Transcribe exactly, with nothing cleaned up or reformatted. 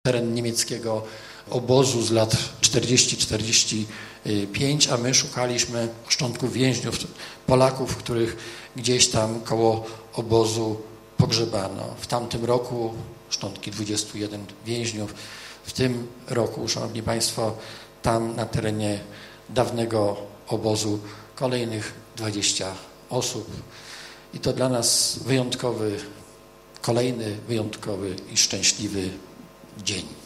teren niemieckiego obozu z lat czterdzieści czterdzieści pięć, a my szukaliśmy szczątków więźniów, Polaków, których gdzieś tam koło obozu pogrzebano. W tamtym roku szczątki dwudziestu jeden więźniów. W tym roku, szanowni państwo, tam na terenie dawnego obozu kolejnych dwadzieścia osób. I to dla nas wyjątkowy, kolejny wyjątkowy i szczęśliwy dzień.